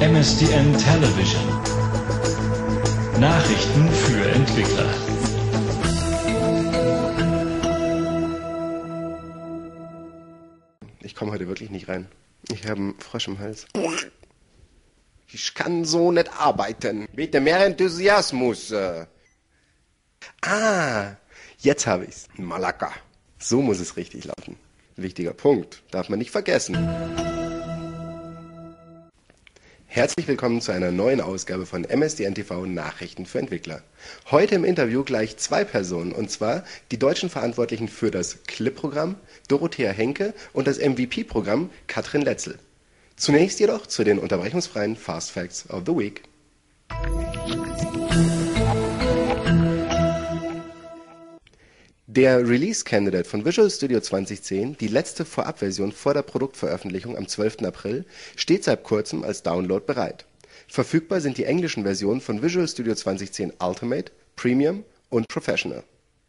MSDN Television. Nachrichten für Entwickler. Ich komme heute wirklich nicht rein. Ich habe einen Frosch im Hals. Ich kann so nicht arbeiten. Bitte mehr Enthusiasmus. Jetzt habe ich's. Malaka. So muss es richtig laufen. Wichtiger Punkt. Darf man nicht vergessen. Herzlich willkommen zu einer neuen Ausgabe von MSDN TV Nachrichten für Entwickler. Heute im Interview gleich zwei Personen, und zwar die deutschen Verantwortlichen für das CLIP-Programm, Dorothea Henke, und das MVP-Programm, Katrin Letzel. Zunächst jedoch zu den unterbrechungsfreien Fast Facts of the Week. Der Release-Candidate von Visual Studio 2010, die letzte Vorabversion vor der Produktveröffentlichung am 12. April, steht seit kurzem als Download bereit. Verfügbar sind die englischen Versionen von Visual Studio 2010 Ultimate, Premium und Professional.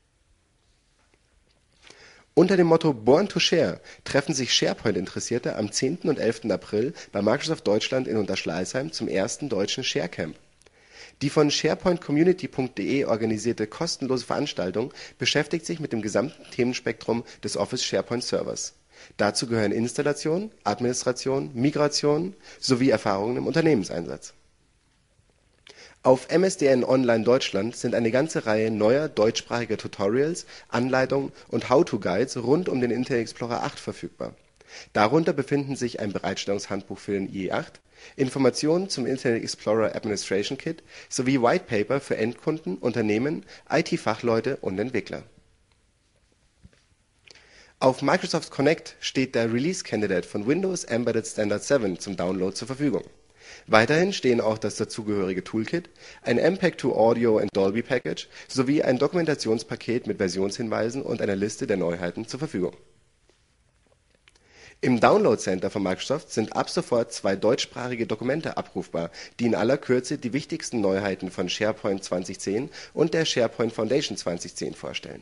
Unter dem Motto Born to Share treffen sich SharePoint-Interessierte am 10. und 11. April bei Microsoft Deutschland in Unterschleißheim zum ersten deutschen ShareCamp. Die von sharepointcommunity.de organisierte kostenlose Veranstaltung beschäftigt sich mit dem gesamten Themenspektrum des Office SharePoint Servers. Dazu gehören Installation, Administration, Migration sowie Erfahrungen im Unternehmenseinsatz. Auf MSDN Online Deutschland sind eine ganze Reihe neuer deutschsprachiger Tutorials, Anleitungen und How-to-Guides rund um den Internet Explorer 8 verfügbar. Darunter befinden sich ein Bereitstellungshandbuch für den IE8, Informationen zum Internet Explorer Administration Kit sowie Whitepaper für Endkunden, Unternehmen, IT-Fachleute und Entwickler. Auf Microsoft Connect steht der Release-Candidate von Windows Embedded Standard 7 zum Download zur Verfügung. Weiterhin stehen auch das dazugehörige Toolkit, ein MPEG-2 Audio and Dolby Package sowie ein Dokumentationspaket mit Versionshinweisen und einer Liste der Neuheiten zur Verfügung. Im Download Center von Microsoft sind ab sofort zwei deutschsprachige Dokumente abrufbar, die in aller Kürze die wichtigsten Neuheiten von SharePoint 2010 und der SharePoint Foundation 2010 vorstellen.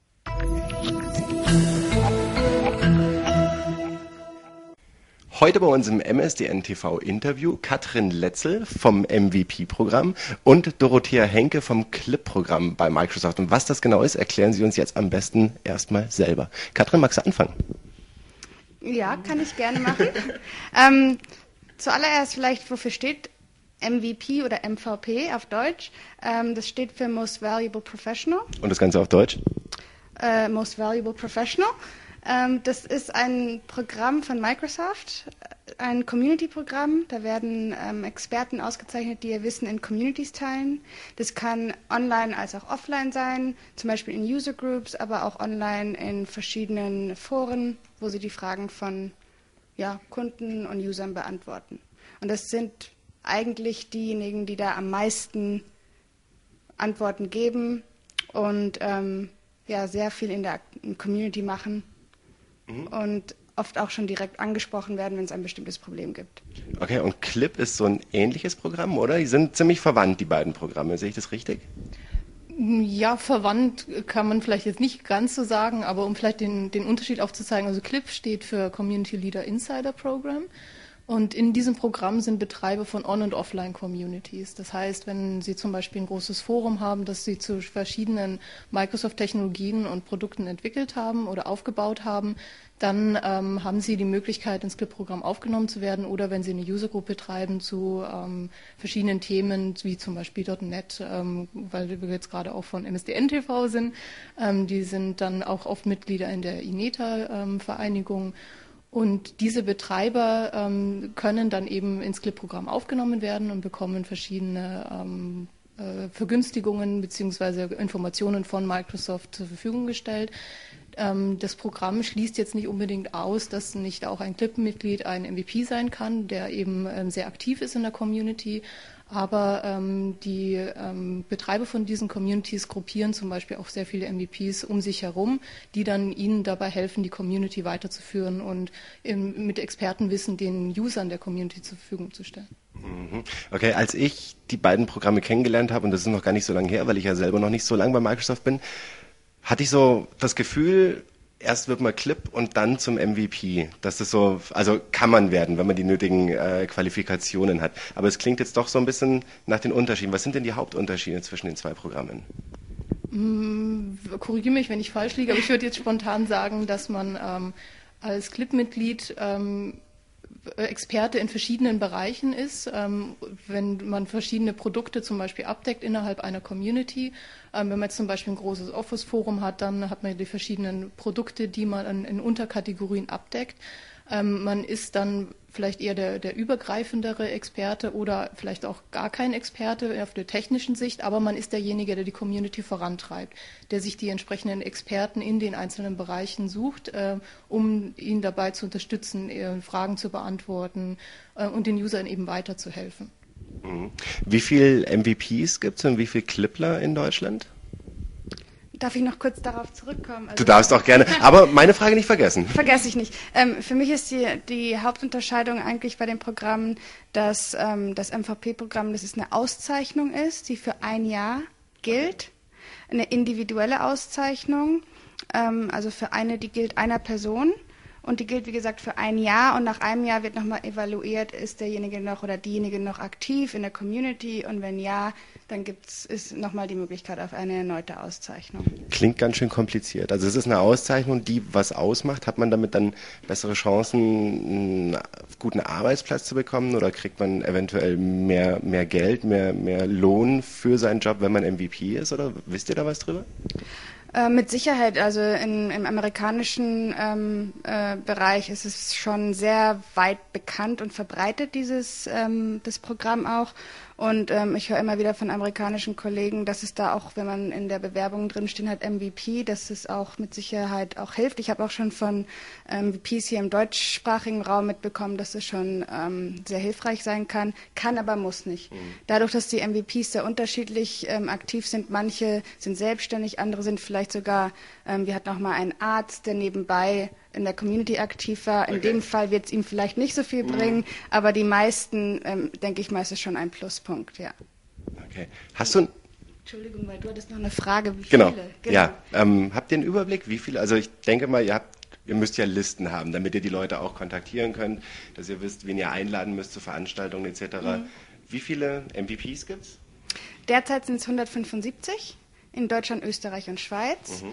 Heute bei uns im MSDN TV Interview Katrin Letzel vom MVP-Programm und Dorothea Henke vom CLIP-Programm bei Microsoft. Und was das genau ist, erklären Sie uns jetzt am besten erstmal selber. Katrin, magst du anfangen? Ja, kann ich gerne machen. Zuallererst vielleicht, wofür steht MVP oder MVP auf Deutsch? Das steht für Most Valuable Professional. Und das Ganze auf Deutsch? Most Valuable Professional. Das ist ein Programm von Microsoft, ein Community-Programm. Da werden Experten ausgezeichnet, die ihr Wissen in Communities teilen. Das kann online als auch offline sein, zum Beispiel in User Groups, aber auch online in verschiedenen Foren, wo sie die Fragen von Kunden und Usern beantworten. Und das sind eigentlich diejenigen, die da am meisten Antworten geben und sehr viel in der Community machen. Und oft auch schon direkt angesprochen werden, wenn es ein bestimmtes Problem gibt. Okay, und CLIP ist so ein ähnliches Programm, oder? Die sind ziemlich verwandt, die beiden Programme. Sehe ich das richtig? Ja, verwandt kann man vielleicht jetzt nicht ganz so sagen, aber um vielleicht den Unterschied aufzuzeigen, also CLIP steht für Community Leader Insider Program. Und in diesem Programm sind Betreiber von On- und Offline-Communities. Das heißt, wenn Sie zum Beispiel ein großes Forum haben, das Sie zu verschiedenen Microsoft-Technologien und Produkten entwickelt haben oder aufgebaut haben, dann haben Sie die Möglichkeit, ins CLIP-Programm aufgenommen zu werden, oder wenn Sie eine User-Group betreiben zu verschiedenen Themen, wie zum Beispiel .NET, weil wir jetzt gerade auch von MSDN TV sind. Die sind dann auch oft Mitglieder in der INETA-Vereinigung. Und diese Betreiber können dann eben ins CLIP-Programm aufgenommen werden und bekommen verschiedene Vergünstigungen bzw. Informationen von Microsoft zur Verfügung gestellt. Das Programm schließt jetzt nicht unbedingt aus, dass nicht auch ein CLIP-Mitglied ein MVP sein kann, der eben sehr aktiv ist in der Community. Aber die Betreiber von diesen Communities gruppieren zum Beispiel auch sehr viele MVPs um sich herum, die dann ihnen dabei helfen, die Community weiterzuführen und mit Expertenwissen den Usern der Community zur Verfügung zu stellen. Okay, als ich die beiden Programme kennengelernt habe, und das ist noch gar nicht so lange her, weil ich ja selber noch nicht so lange bei Microsoft bin, hatte ich so das Gefühl, erst wird man Clip und dann zum MVP. Das ist so, also kann man werden, wenn man die nötigen Qualifikationen hat. Aber es klingt jetzt doch so ein bisschen nach den Unterschieden. Was sind denn die Hauptunterschiede zwischen den zwei Programmen? Korrigiere mich, wenn ich falsch liege, aber ich würde jetzt spontan sagen, dass man als Clip-Mitglied Experte in verschiedenen Bereichen ist, wenn man verschiedene Produkte zum Beispiel abdeckt innerhalb einer Community. Wenn man jetzt zum Beispiel ein großes Office-Forum hat, dann hat man die verschiedenen Produkte, die man in Unterkategorien abdeckt. Man ist dann vielleicht eher der übergreifendere Experte oder vielleicht auch gar kein Experte auf der technischen Sicht, aber man ist derjenige, der die Community vorantreibt, der sich die entsprechenden Experten in den einzelnen Bereichen sucht, um ihn dabei zu unterstützen, Fragen zu beantworten und den Usern eben weiterzuhelfen. Wie viele MVPs gibt es und wie viele Clippler in Deutschland? Darf ich noch kurz darauf zurückkommen? Du darfst auch gerne, aber meine Frage nicht vergessen. Vergesse ich nicht. Für mich ist die Hauptunterscheidung eigentlich bei den Programmen, dass das MVP-Programm, das ist eine Auszeichnung ist, die für ein Jahr gilt, eine individuelle Auszeichnung, also für die gilt einer Person. Und die gilt, wie gesagt, für ein Jahr und nach einem Jahr wird nochmal evaluiert, ist derjenige noch oder diejenige noch aktiv in der Community und wenn ja, dann ist nochmal die Möglichkeit auf eine erneute Auszeichnung. Klingt ganz schön kompliziert. Also es ist eine Auszeichnung, die was ausmacht. Hat man damit dann bessere Chancen, einen guten Arbeitsplatz zu bekommen oder kriegt man eventuell mehr Geld, mehr Lohn für seinen Job, wenn man MVP ist? Oder wisst ihr da was drüber? Mit Sicherheit, also im amerikanischen Bereich ist es schon sehr weit bekannt und verbreitet, das Programm auch. Und ich höre immer wieder von amerikanischen Kollegen, dass es da auch, wenn man in der Bewerbung drinstehen hat, MVP, dass es auch mit Sicherheit auch hilft. Ich habe auch schon von MVPs hier im deutschsprachigen Raum mitbekommen, dass es schon sehr hilfreich sein kann, aber muss nicht. Dadurch, dass die MVPs sehr unterschiedlich aktiv sind, manche sind selbstständig, andere sind vielleicht sogar, wir hatten auch mal einen Arzt, der nebenbei in der Community aktiv war. In dem Fall wird es ihm vielleicht nicht so viel bringen, aber die meisten, denke ich mal, ist es schon ein Pluspunkt, ja. Okay. Hast du Entschuldigung, weil du hattest noch eine Frage, wie Genau. viele? Genau. Ja. Habt ihr einen Überblick, wie viele? Also ich denke mal, ihr müsst ja Listen haben, damit ihr die Leute auch kontaktieren könnt, dass ihr wisst, wen ihr einladen müsst zu Veranstaltungen etc. Wie viele MVPs gibt's? Derzeit sind es 175 in Deutschland, Österreich und Schweiz.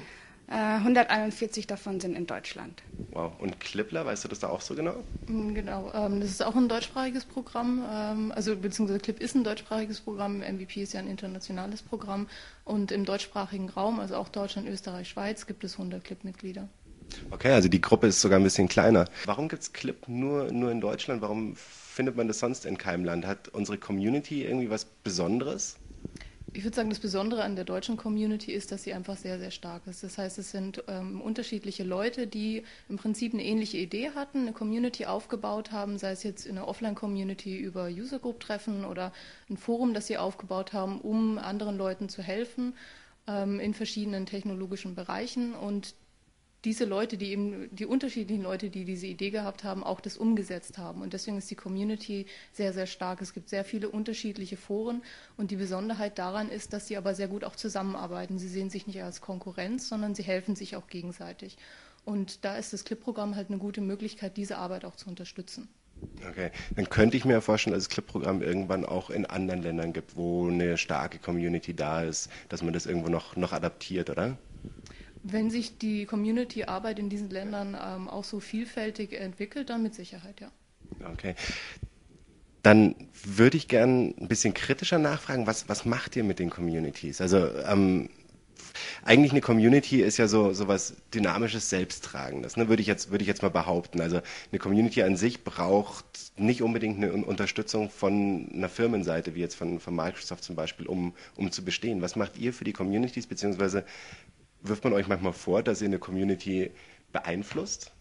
141 davon sind in Deutschland. Wow. Und Clippler, weißt du das da auch so genau? Genau, das ist auch ein deutschsprachiges Programm, beziehungsweise Clip ist ein deutschsprachiges Programm, MVP ist ja ein internationales Programm und im deutschsprachigen Raum, also auch Deutschland, Österreich, Schweiz, gibt es 100 Clip-Mitglieder. Okay, also die Gruppe ist sogar ein bisschen kleiner. Warum gibt es Clip nur in Deutschland? Warum findet man das sonst in keinem Land? Hat unsere Community irgendwie was Besonderes? Ich würde sagen, das Besondere an der deutschen Community ist, dass sie einfach sehr, sehr stark ist. Das heißt, es sind unterschiedliche Leute, die im Prinzip eine ähnliche Idee hatten, eine Community aufgebaut haben, sei es jetzt in einer Offline-Community über User-Group-Treffen oder ein Forum, das sie aufgebaut haben, um anderen Leuten zu helfen in verschiedenen technologischen Bereichen und diese Leute, die unterschiedlichen Leute, die diese Idee gehabt haben, auch das umgesetzt haben. Und deswegen ist die Community sehr, sehr stark. Es gibt sehr viele unterschiedliche Foren und die Besonderheit daran ist, dass sie aber sehr gut auch zusammenarbeiten. Sie sehen sich nicht als Konkurrenz, sondern sie helfen sich auch gegenseitig. Und da ist das Clip-Programm halt eine gute Möglichkeit, diese Arbeit auch zu unterstützen. Okay, dann könnte ich mir vorstellen, dass das Clip-Programm irgendwann auch in anderen Ländern gibt, wo eine starke Community da ist, dass man das irgendwo noch adaptiert, oder? Wenn sich die Community-Arbeit in diesen Ländern auch so vielfältig entwickelt, dann mit Sicherheit, ja. Okay. Dann würde ich gern ein bisschen kritischer nachfragen, was macht ihr mit den Communities? Also eigentlich eine Community ist ja so was Dynamisches, Selbsttragendes, ne? Würde ich jetzt mal behaupten. Also eine Community an sich braucht nicht unbedingt eine Unterstützung von einer Firmenseite, wie jetzt von Microsoft zum Beispiel, um zu bestehen. Was macht ihr für die Communities, beziehungsweise wirft man euch manchmal vor, dass ihr eine Community beeinflusst?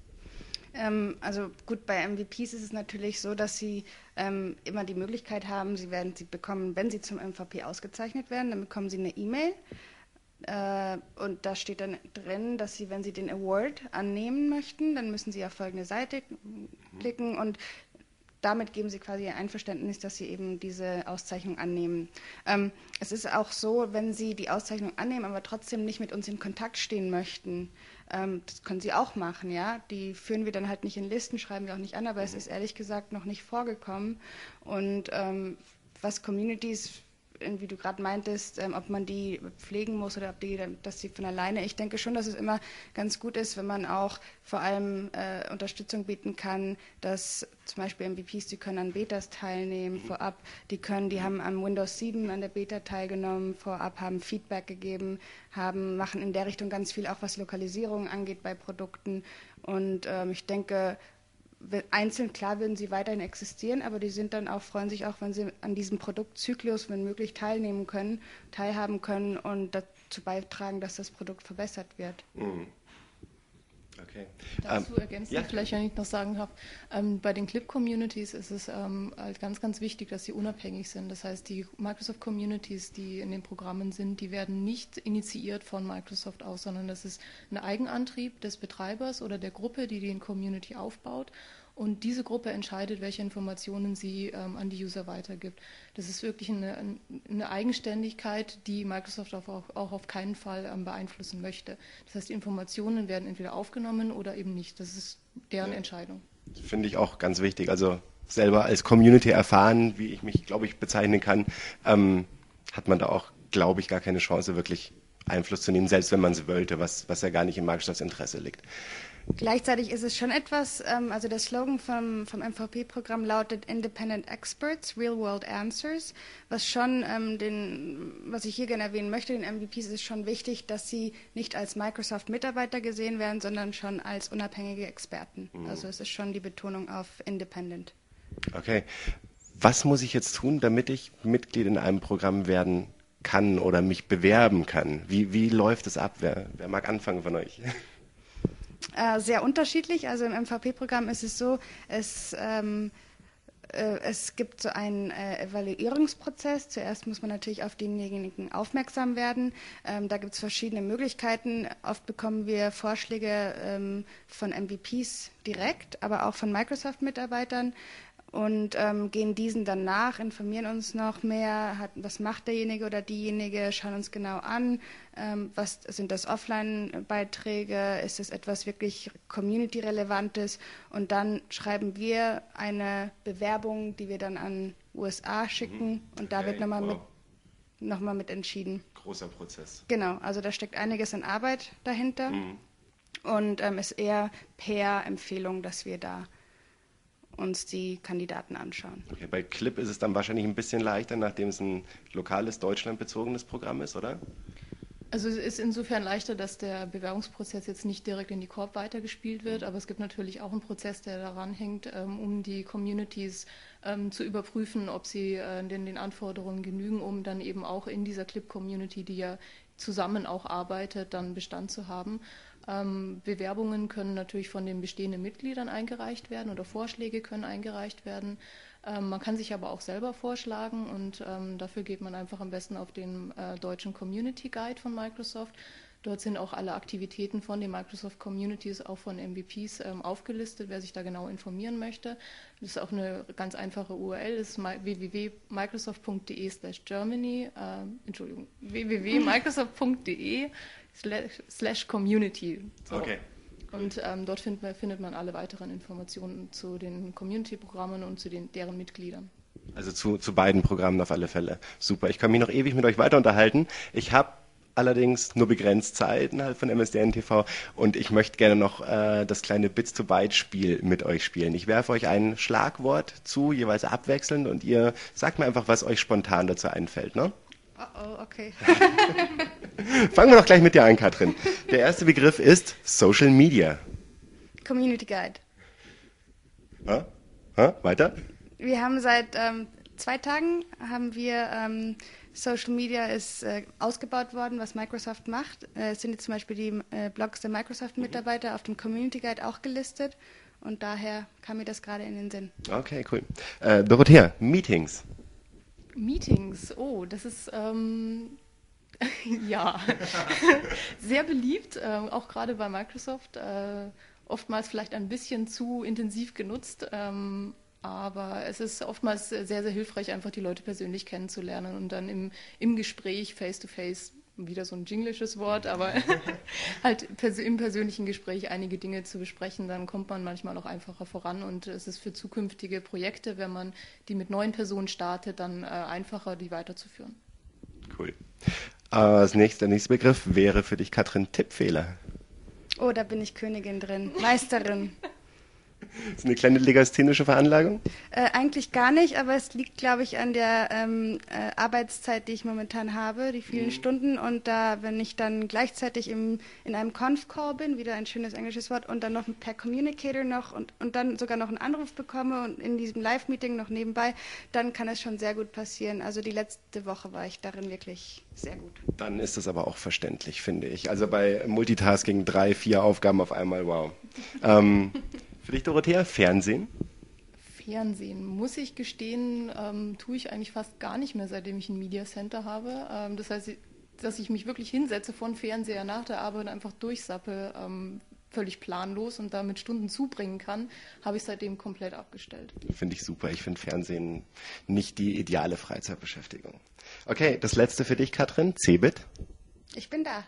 Also gut, bei MVPs ist es natürlich so, dass sie immer die Möglichkeit haben, sie bekommen, wenn sie zum MVP ausgezeichnet werden, dann bekommen sie eine E-Mail und da steht dann drin, dass sie, wenn sie den Award annehmen möchten, dann müssen sie auf folgende Seite klicken und damit geben sie quasi ihr Einverständnis, dass sie eben diese Auszeichnung annehmen. Es ist auch so, wenn sie die Auszeichnung annehmen, aber trotzdem nicht mit uns in Kontakt stehen möchten, Das können sie auch machen, ja. Die führen wir dann halt nicht in Listen, schreiben wir auch nicht an, aber es ist ehrlich gesagt noch nicht vorgekommen. Und was Communities, wie du gerade meintest, ob man die pflegen muss oder ob dass sie von alleine. Ich denke schon, dass es immer ganz gut ist, wenn man auch vor allem Unterstützung bieten kann, dass zum Beispiel MVPs, die können an Betas teilnehmen vorab, die haben am Windows 7 an der Beta teilgenommen vorab, haben Feedback gegeben, machen in der Richtung ganz viel, auch was Lokalisierung angeht bei Produkten. Und ich denke, einzeln, klar, würden sie weiterhin existieren, aber die freuen sich auch, wenn sie an diesem Produktzyklus, wenn möglich, teilhaben können und dazu beitragen, dass das Produkt verbessert wird. Okay. Dazu ergänzen, ja. vielleicht, wenn ich noch sagen darf, bei den Clip-Communities ist es halt ganz, ganz wichtig, dass sie unabhängig sind. Das heißt, die Microsoft-Communities, die in den Programmen sind, die werden nicht initiiert von Microsoft aus, sondern das ist ein Eigenantrieb des Betreibers oder der Gruppe, die den Community aufbaut. Und diese Gruppe entscheidet, welche Informationen sie an die User weitergibt. Das ist wirklich eine Eigenständigkeit, die Microsoft auch auf keinen Fall beeinflussen möchte. Das heißt, die Informationen werden entweder aufgenommen oder eben nicht. Das ist deren Entscheidung. Finde ich auch ganz wichtig. Also selber als Community erfahren, wie ich mich, glaube ich, bezeichnen kann, hat man da auch, glaube ich, gar keine Chance, wirklich Einfluss zu nehmen, selbst wenn man es wollte, was ja gar nicht in Microsofts Interesse liegt. Gleichzeitig ist es schon etwas, also der Slogan vom MVP-Programm lautet Independent Experts, Real World Answers, was schon was ich hier gerne erwähnen möchte, den MVPs ist schon wichtig, dass sie nicht als Microsoft-Mitarbeiter gesehen werden, sondern schon als unabhängige Experten. Also es ist schon die Betonung auf Independent. Okay. Was muss ich jetzt tun, damit ich Mitglied in einem Programm werden kann oder mich bewerben kann? Wie läuft es ab? Wer mag anfangen von euch? Sehr unterschiedlich. Also im MVP-Programm ist es so, es gibt so einen Evaluierungsprozess. Zuerst muss man natürlich auf diejenigen aufmerksam werden. Da gibt es verschiedene Möglichkeiten. Oft bekommen wir Vorschläge von MVPs direkt, aber auch von Microsoft-Mitarbeitern. Und gehen diesen dann nach, informieren uns noch mehr, was macht derjenige oder diejenige, schauen uns genau an, was sind das Offline-Beiträge, ist es etwas wirklich Community-Relevantes und dann schreiben wir eine Bewerbung, die wir dann an USA schicken und da wird nochmal mit entschieden. Großer Prozess. Genau, also da steckt einiges an Arbeit dahinter und ist eher per Empfehlung, dass wir da uns die Kandidaten anschauen. Okay, bei Clip ist es dann wahrscheinlich ein bisschen leichter, nachdem es ein lokales, deutschlandbezogenes Programm ist, oder? Also es ist insofern leichter, dass der Bewerbungsprozess jetzt nicht direkt in die Corp weitergespielt wird, aber es gibt natürlich auch einen Prozess, der daran hängt, um die Communities zu überprüfen, ob sie den Anforderungen genügen, um dann eben auch in dieser Clip-Community, die ja zusammen auch arbeitet, dann Bestand zu haben. Bewerbungen können natürlich von den bestehenden Mitgliedern eingereicht werden oder Vorschläge können eingereicht werden. Man kann sich aber auch selber vorschlagen und dafür geht man einfach am besten auf den deutschen Community Guide von Microsoft. Dort sind auch alle Aktivitäten von den Microsoft Communities, auch von MVPs aufgelistet, wer sich da genau informieren möchte. Das ist auch eine ganz einfache URL, das ist www.microsoft.de/Germany, www.microsoft.de/community. So. Okay. Und dort findet man alle weiteren Informationen zu den Community-Programmen und zu deren Mitgliedern. Also zu beiden Programmen auf alle Fälle. Super, ich kann mich noch ewig mit euch weiter unterhalten. Ich habe allerdings nur begrenzt Zeit innerhalb von MSDN TV und ich möchte gerne noch das kleine Bits-to-Byte-Spiel mit euch spielen. Ich werfe euch ein Schlagwort zu, jeweils abwechselnd und ihr sagt mir einfach, was euch spontan dazu einfällt, ne? Oh, okay. Fangen wir doch gleich mit dir an, Katrin. Der erste Begriff ist Social Media. Community Guide. Weiter? Wir haben seit 2 Tagen Social Media ist ausgebaut worden, was Microsoft macht. Es sind jetzt zum Beispiel die Blogs der Microsoft-Mitarbeiter auf dem Community Guide auch gelistet und daher kam mir das gerade in den Sinn. Okay, cool. Dorothea, Meetings. Meetings, oh, das ist ja sehr beliebt, auch gerade bei Microsoft, oftmals vielleicht ein bisschen zu intensiv genutzt, aber es ist oftmals sehr, sehr hilfreich, einfach die Leute persönlich kennenzulernen und dann im Gespräch face-to-face wieder so ein jinglisches Wort, aber halt im persönlichen Gespräch einige Dinge zu besprechen, dann kommt man manchmal auch einfacher voran und es ist für zukünftige Projekte, wenn man die mit neuen Personen startet, dann einfacher, die weiterzuführen. Cool. Der nächste Begriff wäre für dich, Katrin, Tippfehler. Oh, da bin ich Königin drin. Meisterin. Ist eine kleine legasthenische Veranlagung? Eigentlich gar nicht, aber es liegt, glaube ich, an der Arbeitszeit, die ich momentan habe, die vielen Stunden. Und da, wenn ich dann gleichzeitig in einem Conf-Call bin, wieder ein schönes englisches Wort, und dann noch per Communicator noch und dann sogar noch einen Anruf bekomme und in diesem Live-Meeting noch nebenbei, dann kann es schon sehr gut passieren. Also die letzte Woche war ich darin wirklich sehr gut. Dann ist das aber auch verständlich, finde ich. Also bei Multitasking 3, 4 Aufgaben auf einmal, wow. Für dich, Dorothea, Fernsehen? Fernsehen, muss ich gestehen, tue ich eigentlich fast gar nicht mehr, seitdem ich ein Media Center habe. Das heißt, dass ich mich wirklich hinsetze vor dem Fernseher nach der Arbeit und einfach durchsappe, völlig planlos und damit Stunden zubringen kann, habe ich seitdem komplett abgestellt. Finde ich super. Ich finde Fernsehen nicht die ideale Freizeitbeschäftigung. Okay, das letzte für dich, Katrin, Cebit? Ich bin da.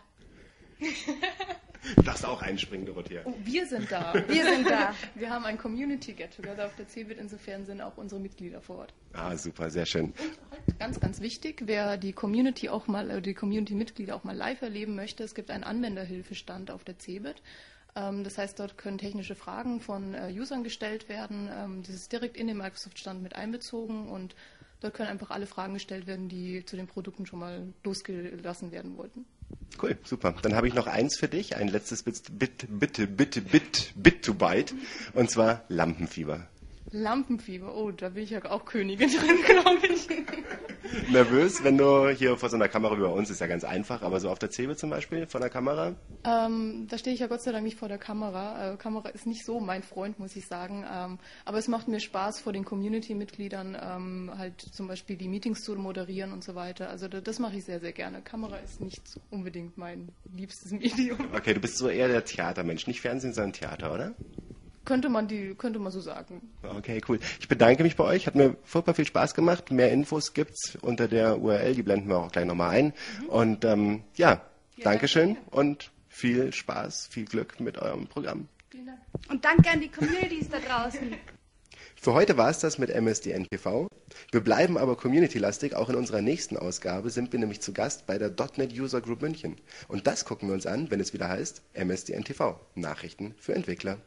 Du darfst auch einspringen, Dorothea. Oh, wir sind da. Wir sind da. Wir haben ein Community Get-Together auf der Cebit, insofern sind auch unsere Mitglieder vor Ort. Ah, super, sehr schön. Und halt ganz, ganz wichtig, wer die Community-Mitglieder auch mal live erleben möchte, es gibt einen Anwenderhilfestand auf der Cebit. Das heißt, dort können technische Fragen von Usern gestellt werden. Das ist direkt in den Microsoft-Stand mit einbezogen und dort können einfach alle Fragen gestellt werden, die zu den Produkten schon mal losgelassen werden wollten. Cool, super. Dann habe ich noch eins für dich, ein letztes Bit to Byte, und zwar Lampenfieber. Lampenfieber, oh, da bin ich ja auch Königin drin, glaube ich. Nervös, wenn du hier vor so einer Kamera, wie bei uns ist ja ganz einfach, aber so auf der Cebit zum Beispiel, vor der Kamera? Da stehe ich ja Gott sei Dank nicht vor der Kamera. Kamera ist nicht so mein Freund, muss ich sagen. Aber es macht mir Spaß, vor den Community-Mitgliedern halt zum Beispiel die Meetings zu moderieren und so weiter. Also das mache ich sehr, sehr gerne. Kamera ist nicht unbedingt mein liebstes Medium. Okay, du bist so eher der Theatermensch, nicht Fernsehen, sondern Theater, oder? Könnte man so sagen. Okay, cool. Ich bedanke mich bei euch. Hat mir furchtbar viel Spaß gemacht. Mehr Infos gibt's unter der URL. Die blenden wir auch gleich nochmal ein. Und Dankeschön und viel Spaß, viel Glück mit eurem Programm. Vielen Dank. Und danke an die Communities da draußen. Für heute war es das mit MSDN TV. Wir bleiben aber community-lastig. Auch in unserer nächsten Ausgabe sind wir nämlich zu Gast bei der .NET User Group München. Und das gucken wir uns an, wenn es wieder heißt MSDN TV. Nachrichten für Entwickler.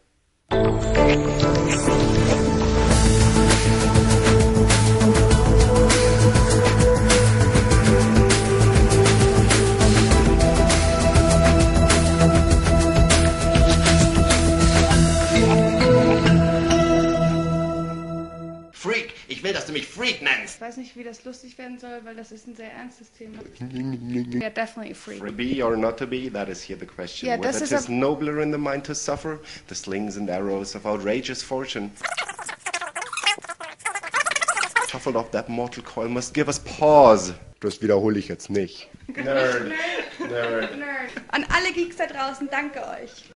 Freak, ich will, dass du mich Freak nennst. Ich weiß nicht, wie das lustig werden soll, weil das ist ein sehr ernstes Thema. Yeah, definitely a freak. To be or not to be, that is here the question. Yeah, Whether das 'tis ist nobler in the mind to suffer, the slings and arrows of outrageous fortune. Shuffled off that mortal coil must give us pause. Das wiederhole ich jetzt nicht. Nerd. An alle Geeks da draußen, danke euch.